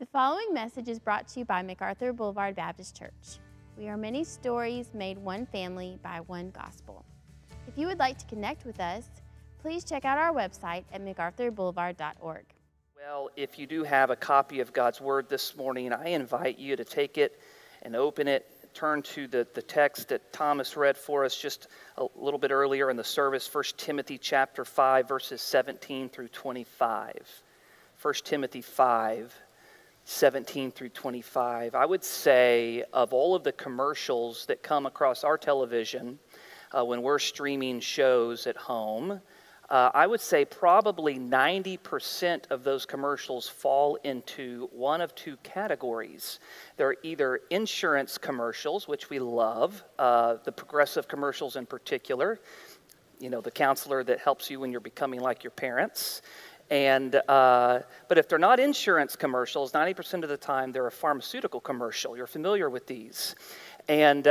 The following message is brought to you by MacArthur Boulevard Baptist Church. We are many stories made one family by one gospel. If you would like to connect with us, please check out our website at macarthurboulevard.org. Well, if you do have a copy of God's Word this morning, I invite you to take it and open it. Turn to the text that Thomas read for us just a little bit earlier in the service, 1 Timothy chapter 5, verses 17 through 25. 1 Timothy 5, 17 through 25. I would say of all of the commercials that come across our television when we're streaming shows at home, I would say probably 90% of those commercials fall into one of two categories. They're either insurance commercials, which we love, the Progressive commercials in particular, you know, the counselor that helps you when you're becoming like your parents. But if they're not insurance commercials, 90% of the time they're a pharmaceutical commercial. You're familiar with these. And,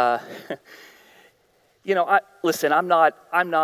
you know, I'm not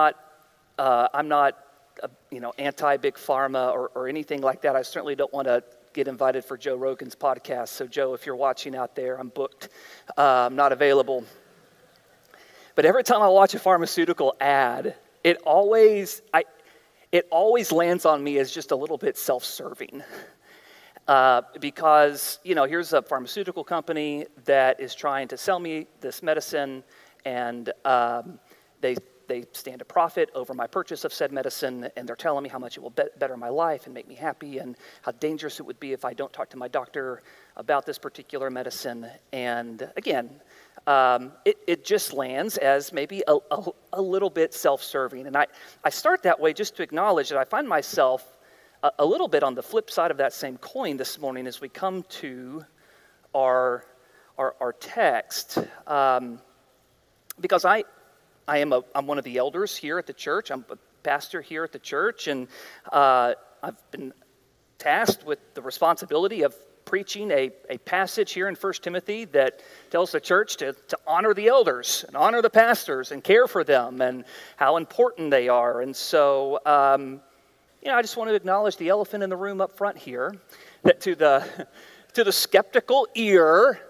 anti-big pharma or anything like that. I certainly don't want to get invited for Joe Rogan's podcast. So Joe, if you're watching out there, I'm booked. I'm not available. But every time I watch a pharmaceutical ad, it always lands on me as just a little bit self-serving. Because, you know, here's a pharmaceutical company that is trying to sell me this medicine, and they stand to profit over my purchase of said medicine, and they're telling me how much it will better my life and make me happy, and how dangerous it would be if I don't talk to my doctor about this particular medicine. And again, it just lands as maybe a little bit self-serving. And I start that way just to acknowledge that I find myself a little bit on the flip side of that same coin this morning as we come to our text, because I'm one of the elders here at the church. I'm a pastor here at the church, and I've been tasked with the responsibility of preaching a passage here in 1 Timothy that tells the church to honor the elders and honor the pastors and care for them and how important they are. And so, I just want to acknowledge the elephant in the room up front here, that to the skeptical ear,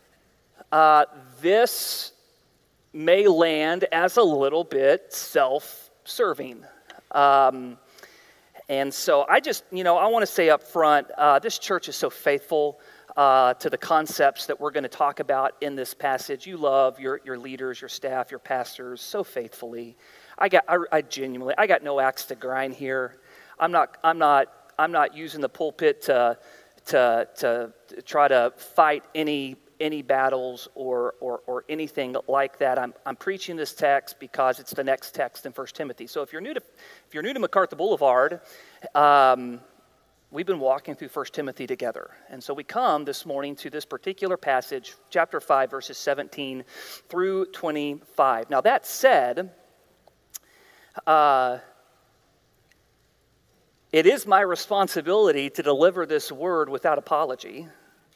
this may land as a little bit self-serving. And so I want to say up front, this church is so faithful to the concepts that we're going to talk about in this passage. You love your leaders, your staff, your pastors so faithfully. I got no axe to grind here. I'm not using the pulpit to try to fight any battles or anything like that. I'm preaching this text because it's the next text in 1 Timothy. So if you're new to MacArthur Boulevard, we've been walking through 1 Timothy together. And so we come this morning to this particular passage, chapter 5, verses 17 through 25. Now that said, it is my responsibility to deliver this word without apology,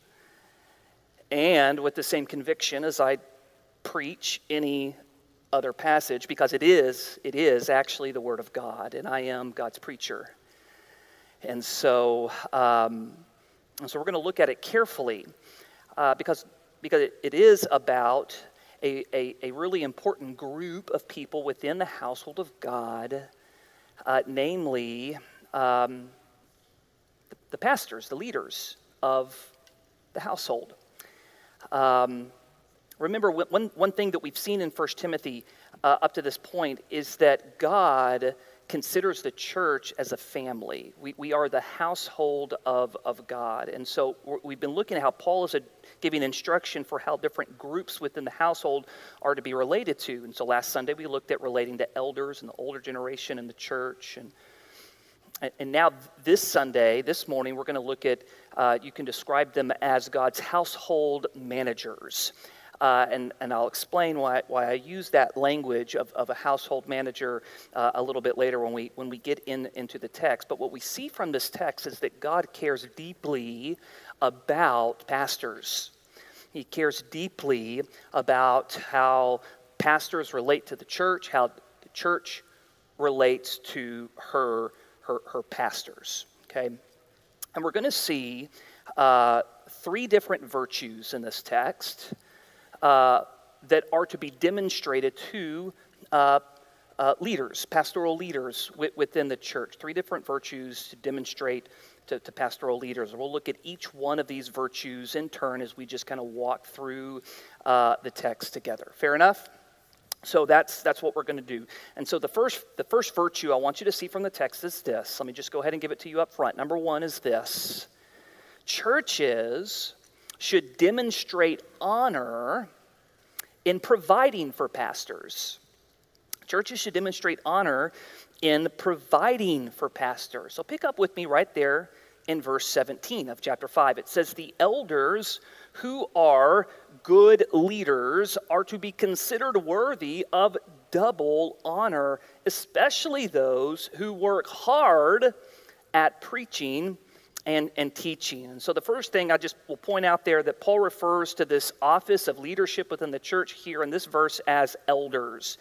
and with the same conviction as I preach any other passage, because it is actually the Word of God, and I am God's preacher. And so we're going to look at it carefully, because it is about a really important group of people within the household of God, namely the pastors, the leaders of the household. Remember, one thing that we've seen in 1 Timothy up to this point is that God considers the church as a family. We are the household of God. And so we've been looking at how Paul is giving instruction for how different groups within the household are to be related to. And so last Sunday we looked at relating to elders and the older generation in the church. And now this morning, we're going to look at, you can describe them as God's household managers. And I'll explain why I use that language of a household manager a little bit later when we get into the text. But what we see from this text is that God cares deeply about pastors. He cares deeply about how pastors relate to the church, how the church relates to her pastors, okay? And we're going to see three different virtues in this text that are to be demonstrated to leaders, pastoral leaders within the church. Three different virtues to demonstrate to pastoral leaders. We'll look at each one of these virtues in turn as we just kind of walk through the text together. Fair enough? So that's what we're going to do. And so the first virtue I want you to see from the text is this. Let me just go ahead and give it to you up front. Number one is this. Churches should demonstrate honor in providing for pastors. Churches should demonstrate honor in providing for pastors. So pick up with me right there in verse 17 of chapter 5. It says, the elders who are good leaders are to be considered worthy of double honor, especially those who work hard at preaching and teaching. And so the first thing I just will point out there that Paul refers to this office of leadership within the church here in this verse as elders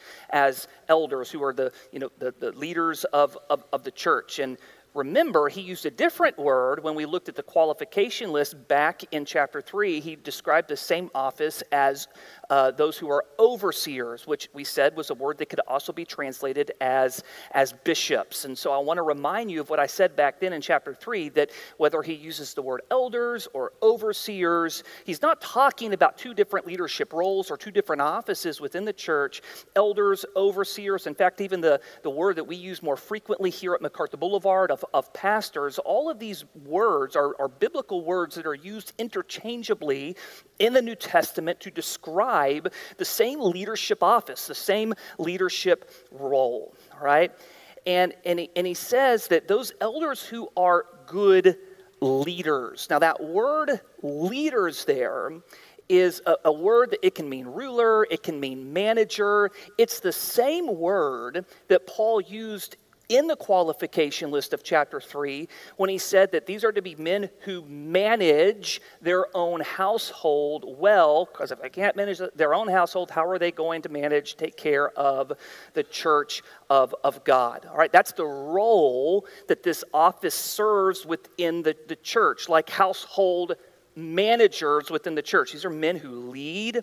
who are the leaders of the church. And remember, he used a different word when we looked at the qualification list back in chapter 3. He described the same office as those who are overseers, which we said was a word that could also be translated as bishops. And so I want to remind you of what I said back then in chapter 3, that whether he uses the word elders or overseers, he's not talking about two different leadership roles or two different offices within the church. Elders, overseers, in fact, even the word that we use more frequently here at MacArthur Boulevard of pastors, all of these words are biblical words that are used interchangeably in the New Testament to describe the same leadership office, the same leadership role, all right? And he says that those elders who are good leaders. Now that word leaders there is a word that it can mean ruler, it can mean manager. It's the same word that Paul used in the qualification list of chapter 3 when he said that these are to be men who manage their own household well, because if they can't manage their own household, how are they going to take care of the church of God? All right, that's the role that this office serves within the church, like household managers within the church. These are men who lead,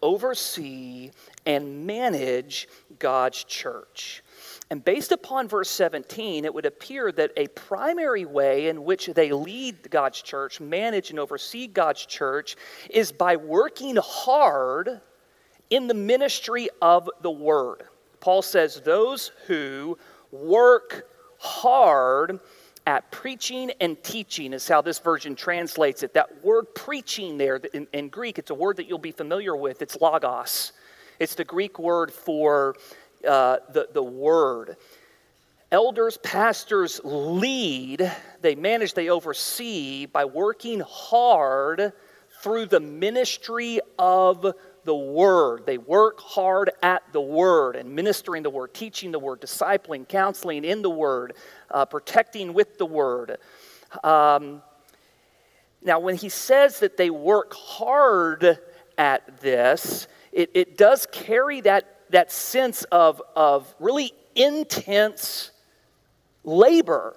oversee, and manage God's church. And based upon verse 17, it would appear that a primary way in which they lead God's church, manage and oversee God's church, is by working hard in the ministry of the word. Paul says those who work hard at preaching and teaching is how this version translates it. That word preaching there in Greek, it's a word that you'll be familiar with. It's logos. It's the Greek word for the word. Elders, pastors lead, they manage, they oversee by working hard through the ministry of the word. They work hard at the word and ministering the word, teaching the word, discipling, counseling in the word, protecting with the word. Now, when he says that they work hard at this, it does carry that sense of really intense labor.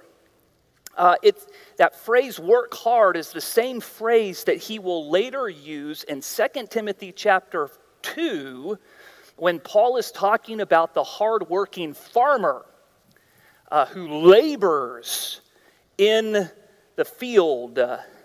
That phrase, work hard, is the same phrase that he will later use in 2 Timothy chapter 2 when Paul is talking about the hardworking farmer who labors in the field.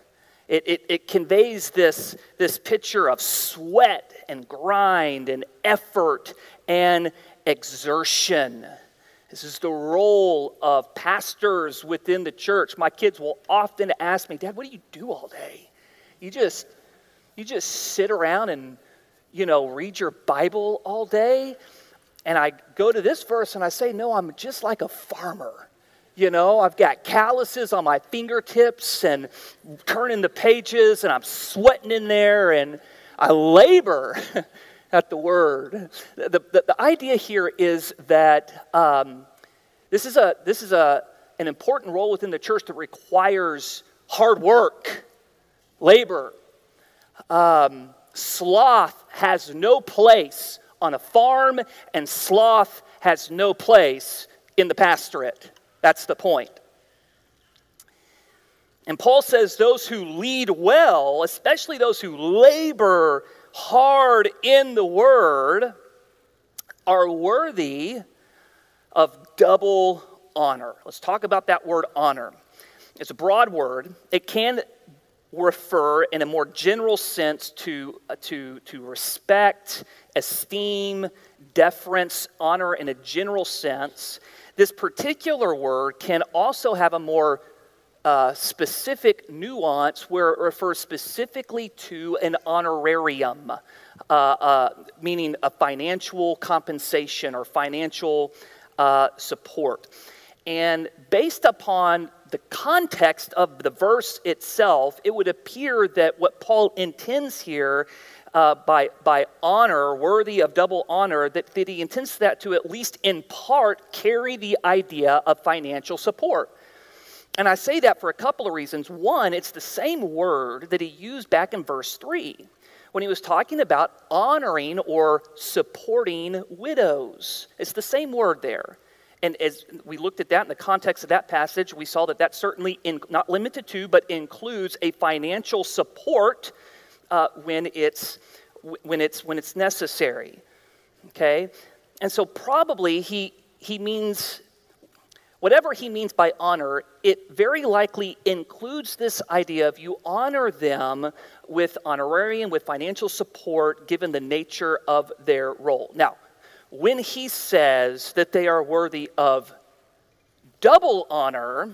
It conveys this picture of sweat and grind and effort and exertion. This is the role of pastors within the church. My kids will often ask me, Dad, what do you do all day? You just sit around and, read your Bible all day? And I go to this verse and I say, no, I'm just like a farmer. I've got calluses on my fingertips and turning the pages and I'm sweating in there and I labor at the word. The idea here is that this is an important role within the church that requires hard work, labor. Sloth has no place on a farm, and sloth has no place in the pastorate. That's the point. And Paul says those who lead well, especially those who labor hard in the word, are worthy of double honor. Let's talk about that word honor. It's a broad word. It can refer in a more general sense to respect, esteem, deference, honor in a general sense. This particular word can also have a more specific nuance where it refers specifically to an honorarium, meaning a financial compensation or financial support. And based upon the context of the verse itself, it would appear that what Paul intends here by honor, worthy of double honor, that he intends that to at least in part carry the idea of financial support. And I say that for a couple of reasons. One, it's the same word that he used back in verse 3 when he was talking about honoring or supporting widows. It's the same word there. And as we looked at that in the context of that passage, we saw that certainly, not limited to, but includes a financial support when it's necessary. Okay? And so probably he means, whatever he means by honor, it very likely includes this idea of you honor them with honorarium, with financial support, given the nature of their role. Now, when he says that they are worthy of double honor,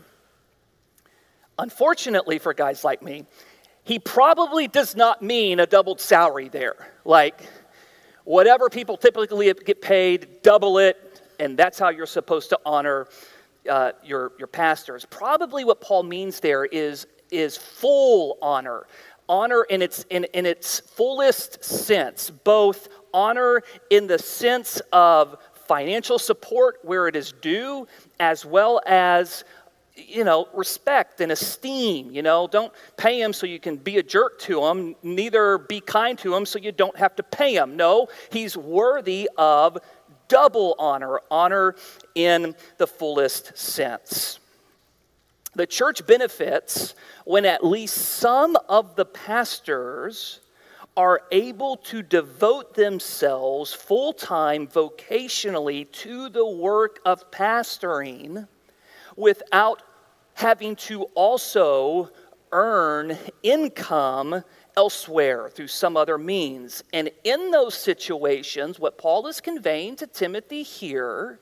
unfortunately for guys like me, he probably does not mean a doubled salary there. Like, whatever people typically get paid, double it, and that's how you're supposed to honor your pastors. Probably what Paul means there is full honor. Honor in its fullest sense, both honor in the sense of financial support where it is due, as well as, respect and esteem. Don't pay him so you can be a jerk to him, neither be kind to him so you don't have to pay him. No, he's worthy of double honor, honor in the fullest sense. The church benefits when at least some of the pastors are able to devote themselves full-time vocationally to the work of pastoring without having to also earn income elsewhere through some other means. And in those situations, what Paul is conveying to Timothy here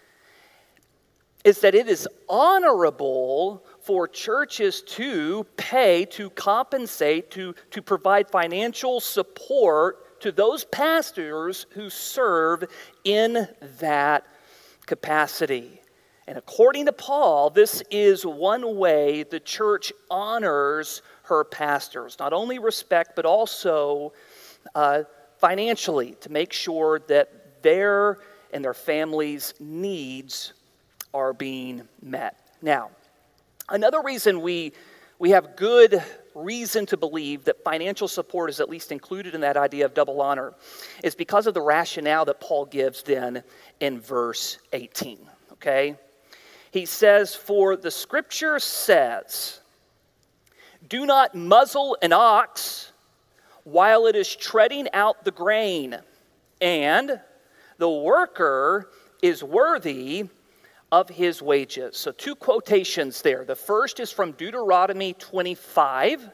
is that it is honorable for churches to pay, to compensate, to provide financial support to those pastors who serve in that capacity. And according to Paul, this is one way the church honors her pastors. Not only respect, but also financially, to make sure that their and their families' needs are being met. Now, another reason we have good reason to believe that financial support is at least included in that idea of double honor is because of the rationale that Paul gives then in verse 18, okay? He says, "For the scripture says, 'Do not muzzle an ox while it is treading out the grain, and the worker is worthy of his wages.'" So two quotations there. The first is from Deuteronomy 25.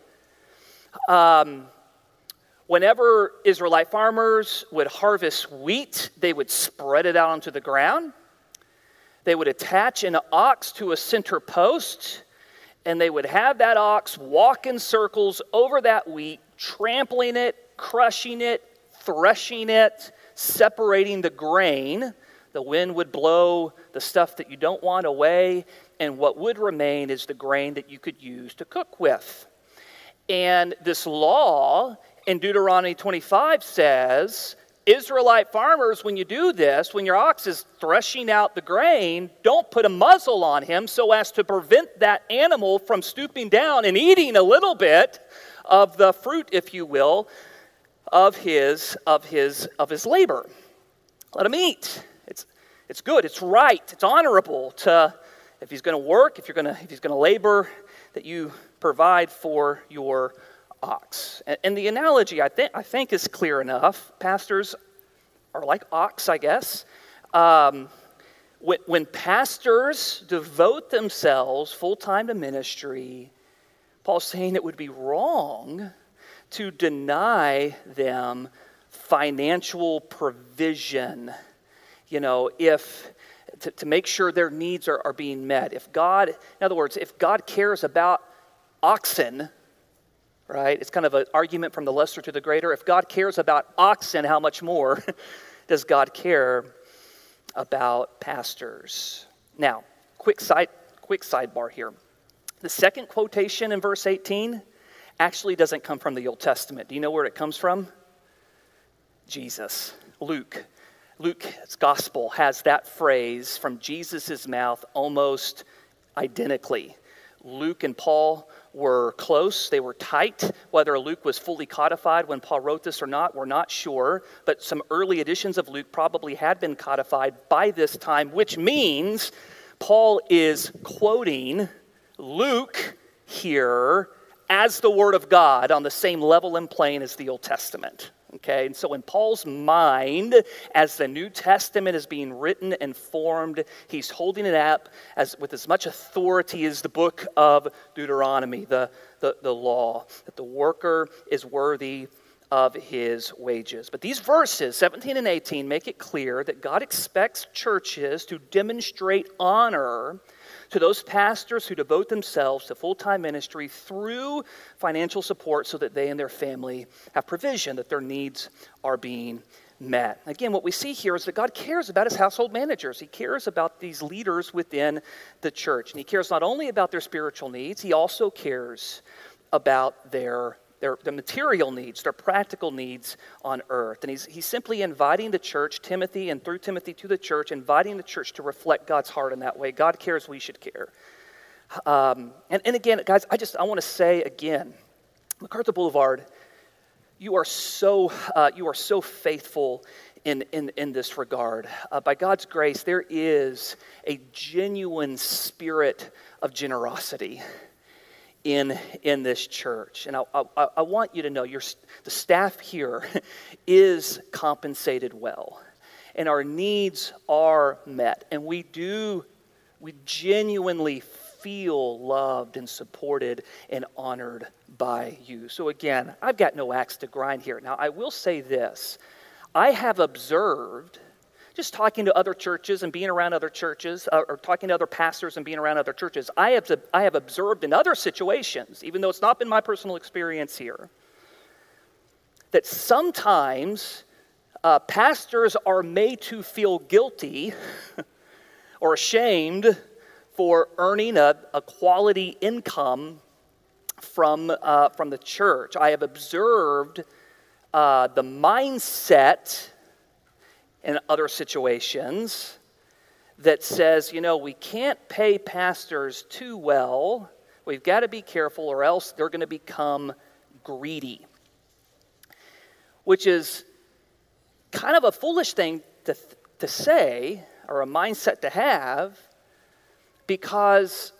Whenever Israelite farmers would harvest wheat, they would spread it out onto the ground. They would attach an ox to a center post, and they would have that ox walk in circles over that wheat, trampling it, crushing it, threshing it, separating the grain. The wind would blow the stuff that you don't want away, and what would remain is the grain that you could use to cook with. And this law in Deuteronomy 25 says, Israelite farmers, when you do this, when your ox is threshing out the grain, don't put a muzzle on him so as to prevent that animal from stooping down and eating a little bit of the fruit, if you will, of his labor. Let him eat. It's good. It's right. It's honorable to, if he's going to work, if he's going to labor, that you provide for your ox. And the analogy, I think is clear enough. Pastors are like ox, I guess. When pastors devote themselves full-time to ministry, Paul's saying it would be wrong to deny them financial provision, to make sure their needs are being met. If God cares about oxen, right? It's kind of an argument from the lesser to the greater. If God cares about oxen, how much more does God care about pastors? Now, quick sidebar here. The second quotation in verse 18 actually doesn't come from the Old Testament. Do you know where it comes from? Jesus. Luke's gospel has that phrase from Jesus' mouth almost identically. Luke and Paul were close. They were tight. Whether Luke was fully codified when Paul wrote this or not, we're not sure. But some early editions of Luke probably had been codified by this time, which means Paul is quoting Luke here as the Word of God on the same level and plane as the Old Testament. Okay, and so in Paul's mind, as the New Testament is being written and formed, he's holding it up with as much authority as the book of Deuteronomy, the law, that the worker is worthy of his wages. But these verses, 17 and 18, make it clear that God expects churches to demonstrate honor to those pastors who devote themselves to full-time ministry through financial support so that they and their family have provision, that their needs are being met. Again, what we see here is that God cares about his household managers. He cares about these leaders within the church. And he cares not only about their spiritual needs, he also cares about their material needs, their practical needs on earth. And he's simply inviting the church, Timothy, and through Timothy to the church, inviting the church to reflect God's heart in that way. God cares, we should care. And again, guys, I want to say again, MacArthur Boulevard, you are so faithful in this regard. By God's grace, there is a genuine spirit of generosity in this church. And I want you to know the staff here is compensated well. And our needs are met. And we genuinely feel loved and supported and honored by you. So again, I've got no axe to grind here. Now, I will say this. I have observed, just talking to other churches and being around other churches, or talking to other pastors and being around other churches, I have observed in other situations, even though it's not been my personal experience here, that sometimes pastors are made to feel guilty or ashamed for earning a quality income from the church. I have observed the mindset in other situations that says, we can't pay pastors too well. We've got to be careful or else they're going to become greedy. Which is kind of a foolish thing to say, or a mindset to have, because,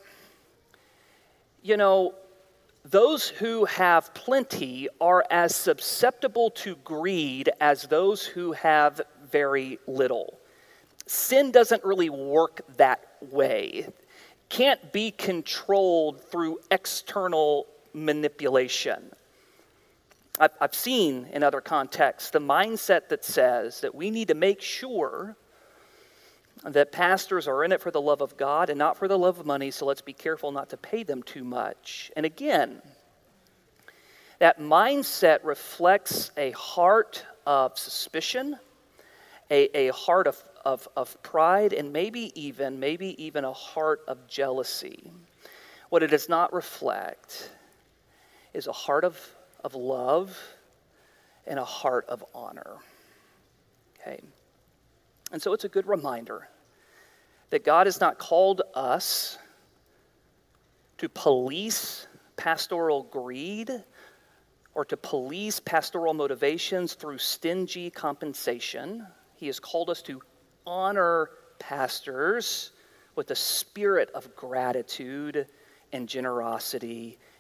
those who have plenty are as susceptible to greed as those who have very little. Sin doesn't really work that way. Can't be controlled through external manipulation. I've seen in other contexts the mindset that says that we need to make sure that pastors are in it for the love of God and not for the love of money, so let's be careful not to pay them too much. And again, that mindset reflects a heart of suspicion, a heart of pride, and maybe even a heart of jealousy. What it does not reflect is a heart of love and a heart of honor. Okay. And so it's a good reminder that God has not called us to police pastoral greed or to police pastoral motivations through stingy compensation. He has called us to honor pastors with a spirit of gratitude and generosity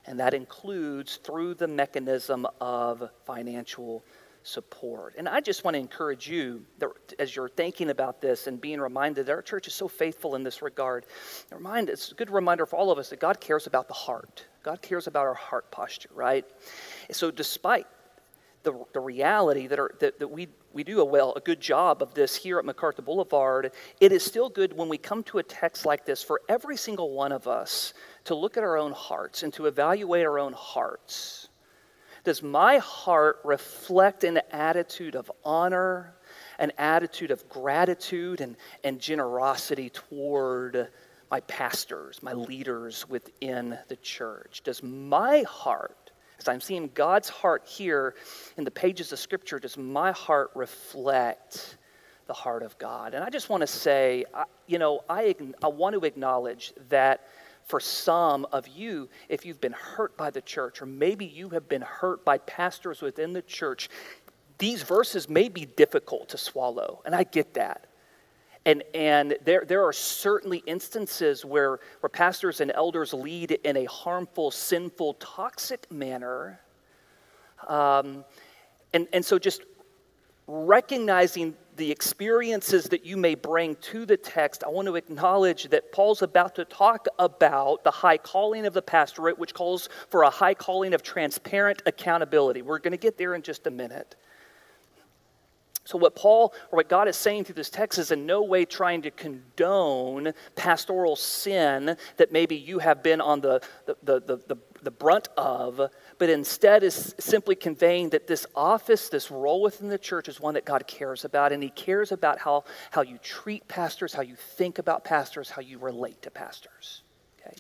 And that includes through the mechanism of financial support. And I just want to encourage you, that as you're thinking about this and being reminded that our church is so faithful in this regard, it's a good reminder for all of us that God cares about the heart. God cares about our heart posture, right? So despite the reality that we do a good job of this here at MacArthur Boulevard, it is still good when we come to a text like this for every single one of us to look at our own hearts and to evaluate our own hearts. Does my heart reflect an attitude of honor, an attitude of gratitude and generosity toward my pastors, my leaders within the church? Does my heart, as I'm seeing God's heart here in the pages of Scripture, does my heart reflect the heart of God? And I just want to say, I want to acknowledge that for some of you, if you've been hurt by the church, or maybe you have been hurt by pastors within the church, these verses may be difficult to swallow, and I get that. And there are certainly instances where pastors and elders lead in a harmful, sinful, toxic manner. And so just recognizing the experiences that you may bring to the text, I want to acknowledge that Paul's about to talk about the high calling of the pastorate, which calls for a high calling of transparent accountability. We're going to get there in just a minute. So what God is saying through this text is in no way trying to condone pastoral sin that maybe you have been on the brunt of, but instead is simply conveying that this office, this role within the church is one that God cares about, and He cares about how you treat pastors, how you think about pastors, how you relate to pastors. Okay.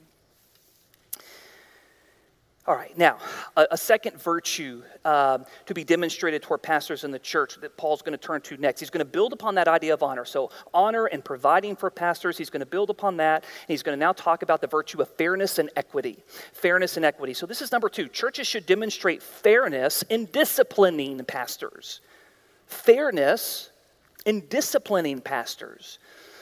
All right, now, a second virtue to be demonstrated toward pastors in the church that Paul's going to turn to next. He's going to build upon that idea of honor. So honor and providing for pastors, he's going to build upon that. And he's going to now talk about the virtue of fairness and equity. Fairness and equity. So this is number 2. Churches should demonstrate fairness in disciplining pastors. Fairness in disciplining pastors.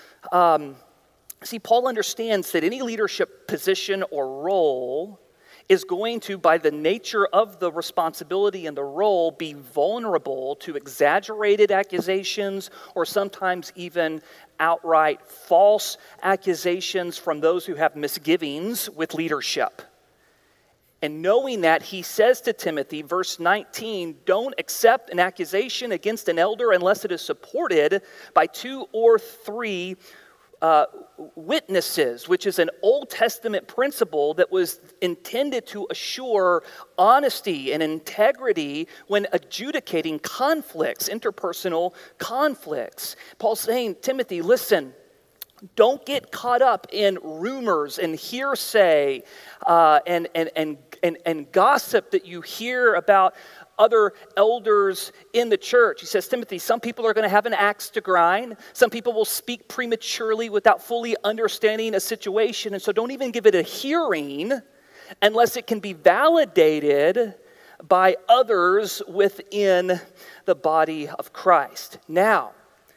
See, Paul understands that any leadership position or role is going to, by the nature of the responsibility and the role, be vulnerable to exaggerated accusations or sometimes even outright false accusations from those who have misgivings with leadership. And knowing that, he says to Timothy, verse 19, don't accept an accusation against an elder unless it is supported by 2 or 3 witnesses, which is an Old Testament principle that was intended to assure honesty and integrity when adjudicating conflicts, interpersonal conflicts. Paul's saying, Timothy, listen, don't get caught up in rumors and hearsay and gossip that you hear about other elders in the church. He says, Timothy, some people are going to have an axe to grind. Some people will speak prematurely without fully understanding a situation. And so don't even give it a hearing unless it can be validated by others within the body of Christ. Now,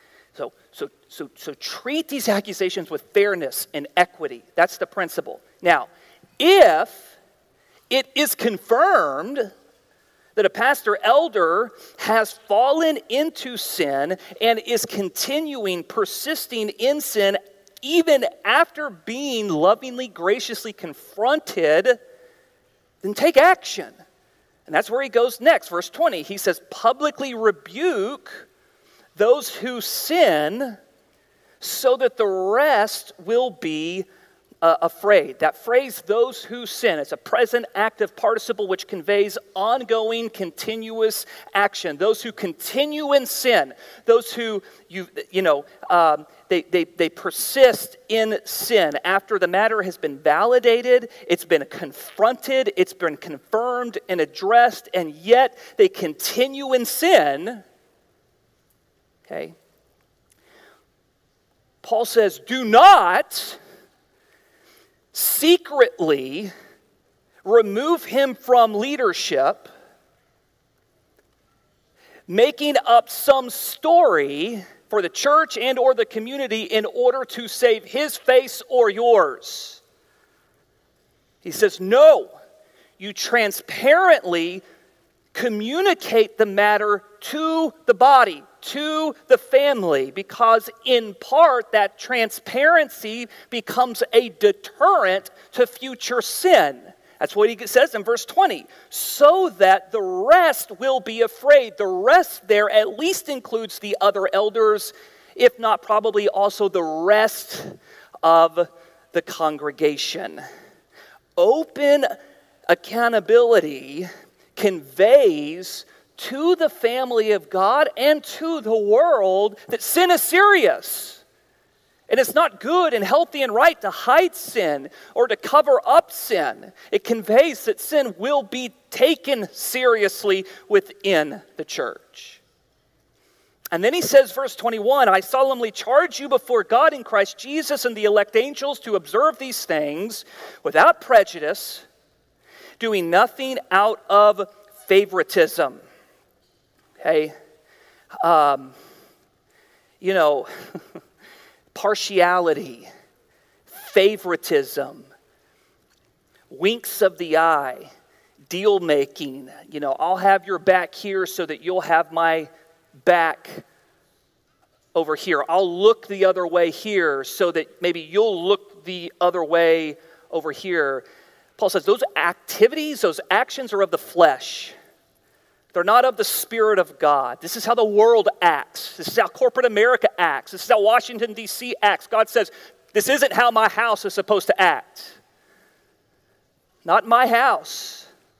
so treat these accusations with fairness and equity. That's the principle. Now, if it is confirmed that a pastor elder has fallen into sin and is persisting in sin even after being lovingly, graciously confronted, then take action. And that's where he goes next. Verse 20, he says, publicly rebuke those who sin so that the rest will be afraid. That phrase, those who sin, it's a present active participle which conveys ongoing, continuous action. Those who continue in sin, those who they persist in sin after the matter has been validated, it's been confronted, it's been confirmed and addressed, and yet they continue in sin. Okay. Paul says, do not secretly remove him from leadership, making up some story for the church and or the community in order to save his face or yours. He says, no, you transparently communicate the matter to the body, to the family, because in part that transparency becomes a deterrent to future sin. That's what he says in verse 20, so that the rest will be afraid. The rest there at least includes the other elders, if not probably also the rest of the congregation. Open accountability conveys to the family of God and to the world that sin is serious. And it's not good and healthy and right to hide sin or to cover up sin. It conveys that sin will be taken seriously within the church. And then he says, verse 21, I solemnly charge you before God in Christ Jesus and the elect angels to observe these things without prejudice, doing nothing out of favoritism. Okay? Partiality, favoritism, winks of the eye, deal making. I'll have your back here so that you'll have my back over here. I'll look the other way here so that maybe you'll look the other way over here. Paul says those activities, those actions are of the flesh. They're not of the Spirit of God. This is how the world acts. This is how corporate America acts. This is how Washington, D.C. acts. God says, this isn't how my house is supposed to act. Not my house.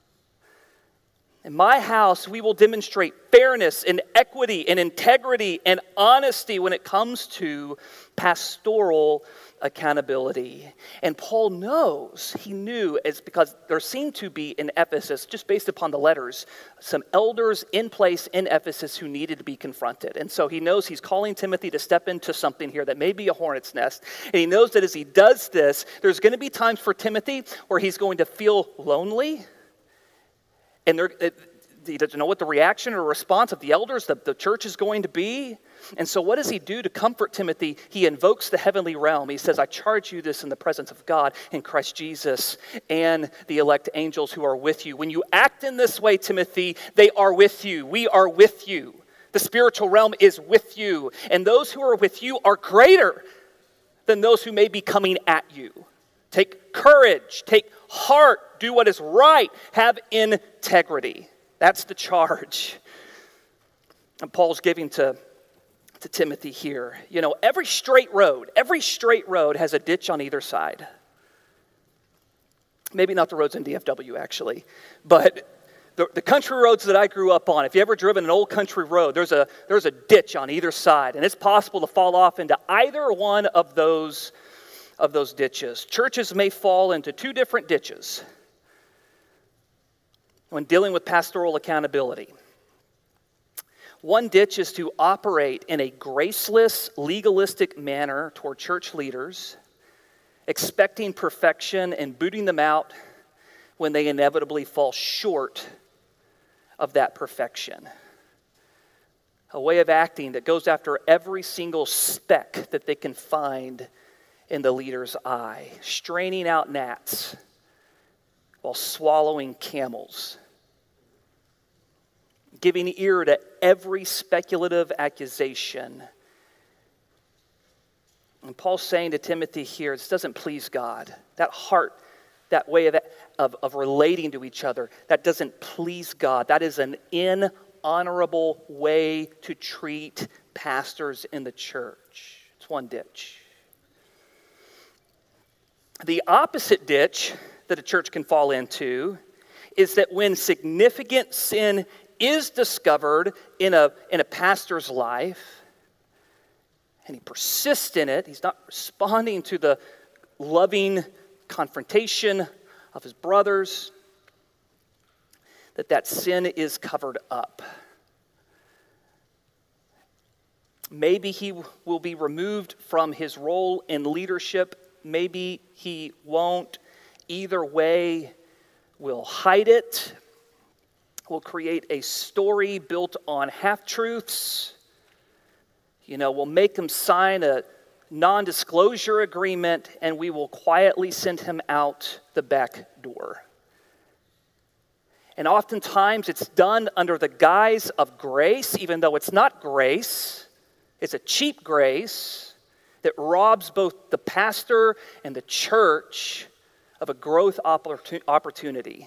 In my house, we will demonstrate fairness and equity and integrity and honesty when it comes to pastoral accountability. And Paul knows, he knew, it's because there seemed to be in Ephesus, just based upon the letters, some elders in place in Ephesus who needed to be confronted. And so he knows he's calling Timothy to step into something here that may be a hornet's nest. And he knows that as he does this, there's going to be times for Timothy where he's going to feel lonely. And he doesn't know what the reaction or response of the elders, the church is going to be. And so what does he do to comfort Timothy? He invokes the heavenly realm. He says, I charge you this in the presence of God in Christ Jesus and the elect angels who are with you. When you act in this way, Timothy, they are with you. We are with you. The spiritual realm is with you. And those who are with you are greater than those who may be coming at you. Take courage, take heart, do what is right, have integrity. That's the charge. And Paul's giving to Timothy here. Every straight road has a ditch on either side. Maybe not the roads in DFW, actually, but the country roads that I grew up on, if you ever driven an old country road, there's a ditch on either side, and it's possible to fall off into either one of those ditches. Churches may fall into two different ditches when dealing with pastoral accountability. One ditch is to operate in a graceless, legalistic manner toward church leaders, expecting perfection and booting them out when they inevitably fall short of that perfection. A way of acting that goes after every single speck that they can find in the leader's eye, straining out gnats while swallowing camels, giving ear to every speculative accusation. And Paul's saying to Timothy here, this doesn't please God. That heart, that way of relating to each other, that doesn't please God. That is an inhonorable way to treat pastors in the church. It's one ditch. The opposite ditch that a church can fall into is that when significant sin is discovered in a pastor's life, and he persists in it, he's not responding to the loving confrontation of his brothers, that sin is covered up. Maybe he will be removed from his role in leadership. Maybe he won't. Either way, we'll hide it. We'll create a story built on half-truths. We'll make him sign a non-disclosure agreement, and we will quietly send him out the back door. And oftentimes it's done under the guise of grace, even though it's not grace. It's a cheap grace that robs both the pastor and the church of a growth opportunity.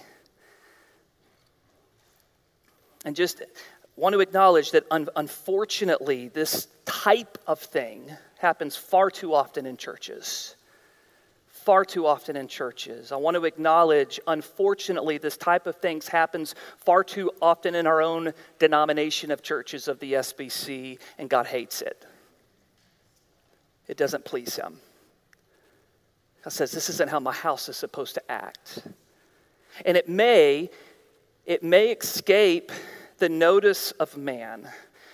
And just want to acknowledge that unfortunately, this type of thing happens far too often in churches. Far too often in churches. I want to acknowledge, unfortunately, this type of things happens far too often in our own denomination of churches of the SBC, and God hates it. It doesn't please him. God says, this isn't how my house is supposed to act. And it may escape the notice of man.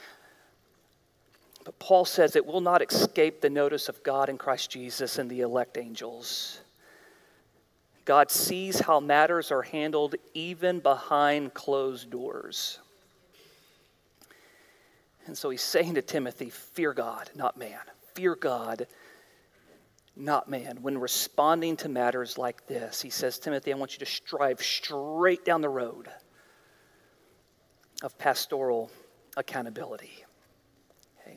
But Paul says it will not escape the notice of God in Christ Jesus and the elect angels. God sees how matters are handled even behind closed doors. And so he's saying to Timothy, fear God, not man. Fear God, not man. When responding to matters like this, he says, Timothy, I want you to drive straight down the road of pastoral accountability. Okay.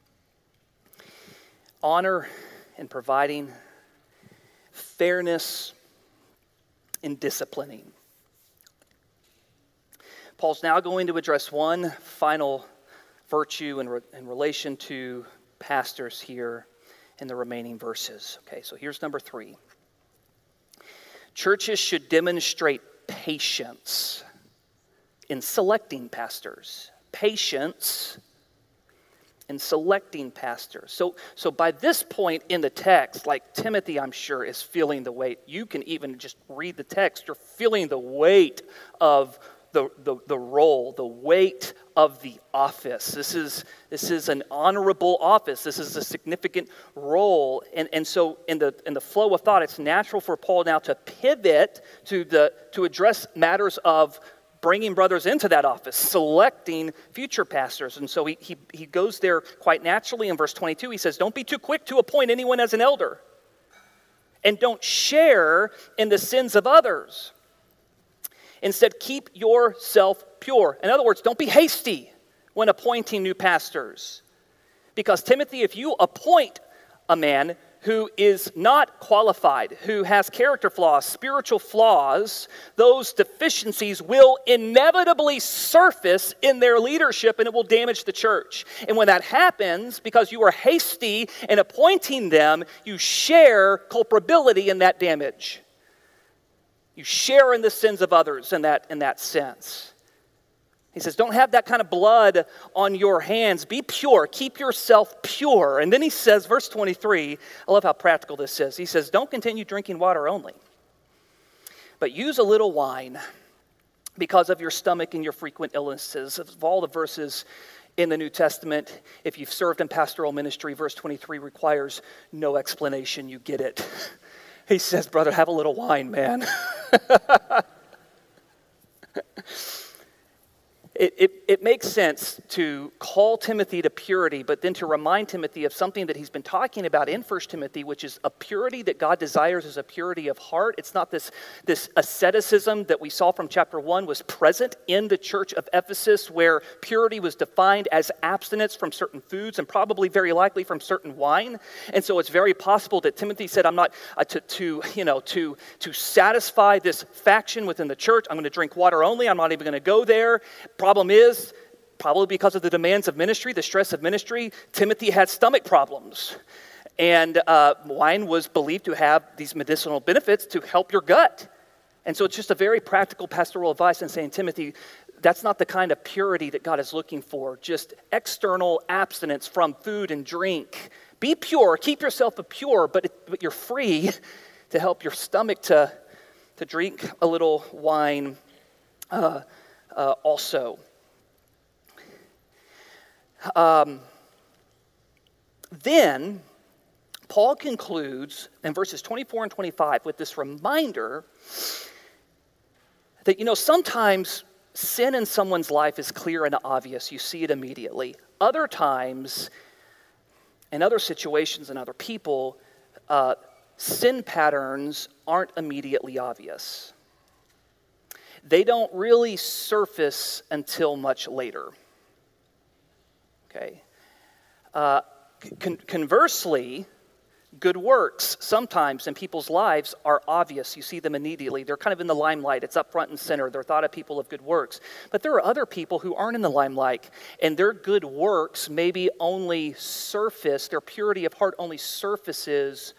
Honor in providing, fairness in disciplining. Paul's now going to address one final virtue in relation to pastors here in the remaining verses. Okay, so here's number 3. Churches should demonstrate patience in selecting pastors. Patience in selecting pastors. So by this point in the text, like Timothy, I'm sure, is feeling the weight. You can even just read the text. You're feeling the weight of the role, the weight of the office. This is an honorable office. This is a significant role. And so in the flow of thought, it's natural for Paul now to pivot to address matters of bringing brothers into that office, selecting future pastors. And so he goes there quite naturally in verse 22. He says, don't be too quick to appoint anyone as an elder, and don't share in the sins of others. Instead, keep yourself pure. In other words, don't be hasty when appointing new pastors. Because Timothy, if you appoint a man who is not qualified, who has character flaws, spiritual flaws, those deficiencies will inevitably surface in their leadership, and it will damage the church. And when that happens, because you are hasty in appointing them, you share culpability in that damage. You share in the sins of others in that sense. He says, don't have that kind of blood on your hands. Be pure. Keep yourself pure. And then he says, verse 23, I love how practical this is. He says, don't continue drinking water only, but use a little wine because of your stomach and your frequent illnesses. Of all the verses in the New Testament, if you've served in pastoral ministry, verse 23 requires no explanation. You get it. He says, brother, have a little wine, man. It makes sense to call Timothy to purity, but then to remind Timothy of something that he's been talking about in 1 Timothy, which is a purity that God desires is a purity of heart. It's not this asceticism that we saw from chapter 1 was present in the church of Ephesus, where purity was defined as abstinence from certain foods and probably very likely from certain wine. And so it's very possible that Timothy said, I'm not to satisfy this faction within the church, I'm going to drink water only. I'm not even going to go there. Problem is, probably because of the demands of ministry, the stress of ministry, Timothy had stomach problems. And wine was believed to have these medicinal benefits to help your gut. And so it's just a very practical pastoral advice in saying, Timothy, that's not the kind of purity that God is looking for. Just external abstinence from food and drink. Be pure, keep yourself pure, but you're free to help your stomach to drink a little wine also. Then Paul concludes in verses 24 and 25 with this reminder that, sometimes sin in someone's life is clear and obvious. You see it immediately. Other times, in other situations and other people, sin patterns aren't immediately obvious. they don't really surface until much later. Okay. Conversely, good works sometimes in people's lives are obvious. You see them immediately. They're kind of in the limelight. It's up front and center. They're thought of people of good works. But there are other people who aren't in the limelight, and their good works maybe only surface, their purity of heart only surfaces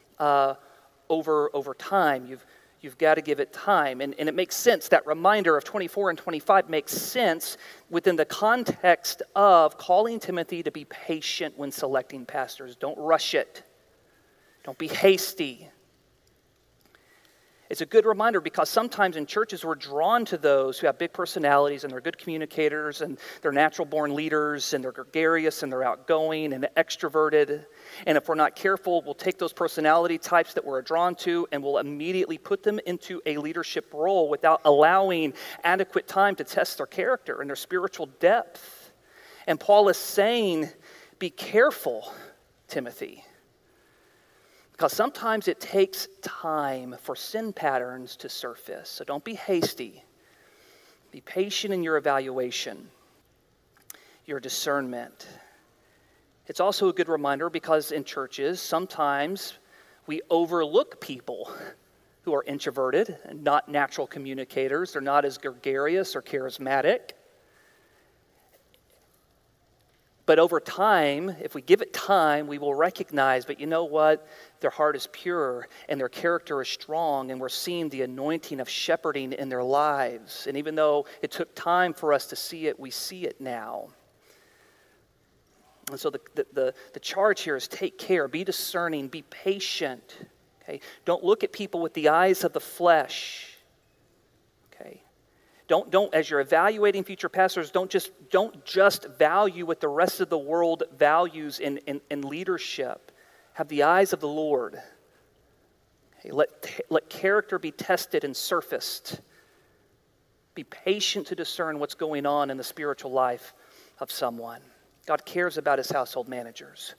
over time. You've got to give it time. And it makes sense. That reminder of 24 and 25 makes sense within the context of calling Timothy to be patient when selecting pastors. Don't rush it. Don't be hasty. It's a good reminder because sometimes in churches we're drawn to those who have big personalities and they're good communicators and they're natural-born leaders and they're gregarious and they're outgoing and extroverted. And if we're not careful, we'll take those personality types that we're drawn to and we'll immediately put them into a leadership role without allowing adequate time to test their character and their spiritual depth. And Paul is saying, be careful, Timothy. Because sometimes it takes time for sin patterns to surface. So don't be hasty. Be patient in your evaluation, your discernment. It's also a good reminder because in churches, sometimes we overlook people who are introverted and not natural communicators. They're not as gregarious or charismatic. But over time, if we give it time, we will recognize, but you know what? Their heart is pure and their character is strong and we're seeing the anointing of shepherding in their lives. And even though it took time for us to see it, we see it now. And so the charge here is take care, be discerning, be patient. Okay? Don't look at people with the eyes of the flesh. Okay? Don't as you're evaluating future pastors, don't just value what the rest of the world values in leadership. Have the eyes of the Lord. Okay, let character be tested and surfaced. Be patient to discern what's going on in the spiritual life of someone. God cares about his household managers.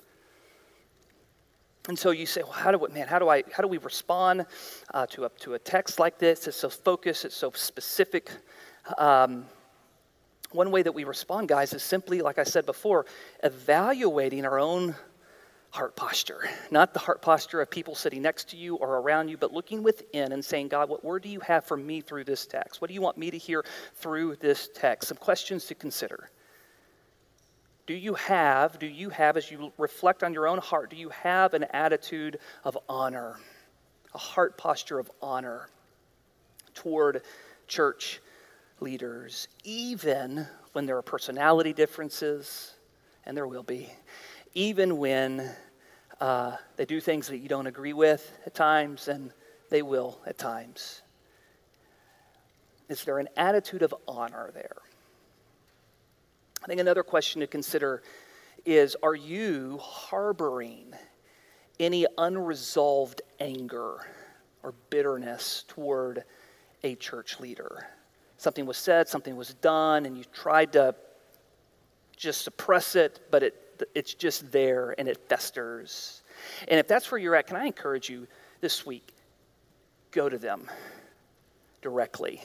And so you say, well, how do we respond to a text like this? It's so focused, it's so specific. One way that we respond, guys, is simply, like I said before, evaluating our own heart posture. Not the heart posture of people sitting next to you or around you, but looking within and saying, God, what word do you have for me through this text? What do you want me to hear through this text? Some questions to consider. Do you have, as you reflect on your own heart, do you have an attitude of honor, a heart posture of honor toward church leaders, even when there are personality differences, and there will be, even when they do things that you don't agree with at times, and they will at times? Is there an attitude of honor there? I think another question to consider is, are you harboring any unresolved anger or bitterness toward a church leader? Something was said, something was done, and you tried to just suppress it, but it's just there and it festers. And if that's where you're at, can I encourage you this week, go to them directly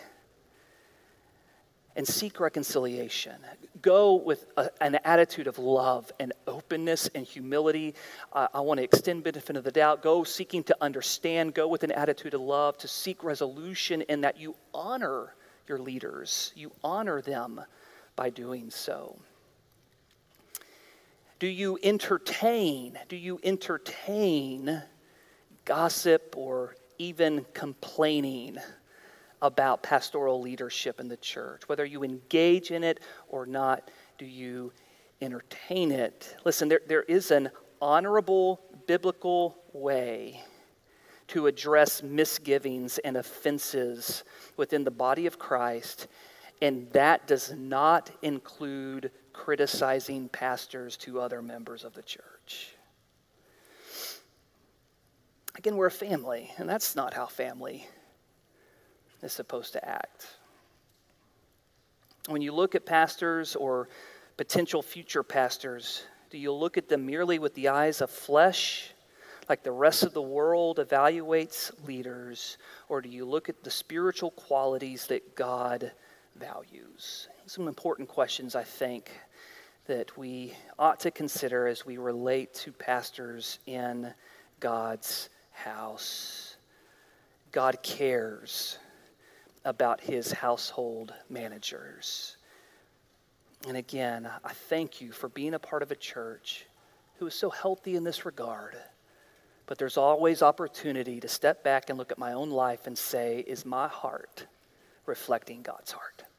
and seek reconciliation. Go with an attitude of love and openness and humility. I want to extend benefit of the doubt. Go seeking to understand. Go with an attitude of love to seek resolution in that you honor your leaders. You honor them by doing so. Do you entertain gossip or even complaining about pastoral leadership in the church? Whether you engage in it or not, do you entertain it? Listen, there is an honorable biblical way to address misgivings and offenses within the body of Christ, and that does not include criticizing pastors to other members of the church. Again, we're a family, and that's not how family is supposed to act. When you look at pastors or potential future pastors, do you look at them merely with the eyes of flesh, like the rest of the world evaluates leaders, or do you look at the spiritual qualities that God values? Some important questions, I think, that we ought to consider as we relate to pastors in God's house. God cares about his household managers. And again, I thank you for being a part of a church who is so healthy in this regard. But there's always opportunity to step back and look at my own life and say, is my heart reflecting God's heart?